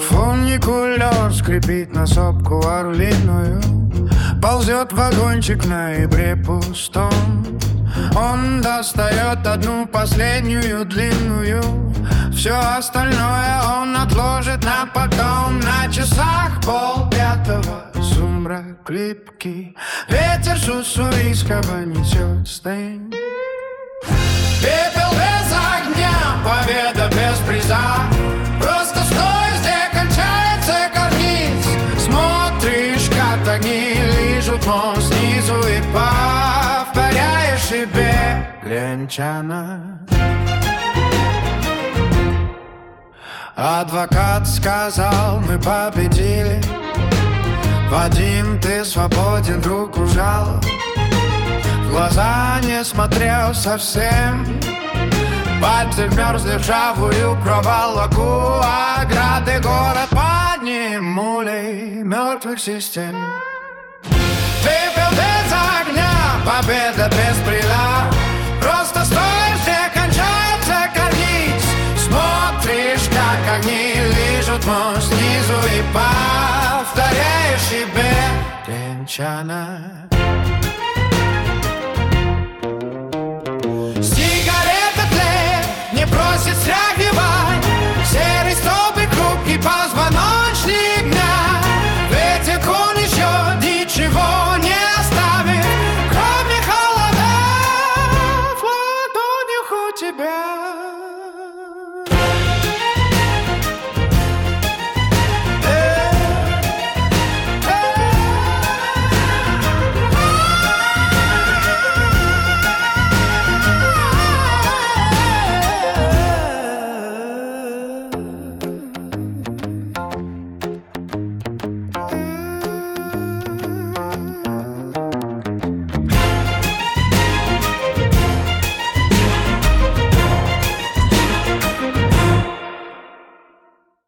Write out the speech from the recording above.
Фуникулер скрипит на сопку орлиную, ползет вагончик в ноябре пустом. Он достает одну последнюю длинную, все остальное он отложит на потом. На часах 4:30, сумрак липкий, ветер с уссурийского несет стынь. Пепел без огня, победа без приза, просто стой, где кончается карниз. Смотришь, как огни лижут мост снизу, и повторяешь себе: Гленчана. Адвокат сказал: мы победили. Вадим, ты свободен, руку жал. В глаза не смотрел совсем, пальцы вмерзли в ржавую проволоку. Ограды город под ним, мулей мертвых систем. Пепел без огня, победа без прила, просто стоишь, где кончается карниз. Смотришь, как огни лижут мост снизу, и повторяешь себе: Гленчана.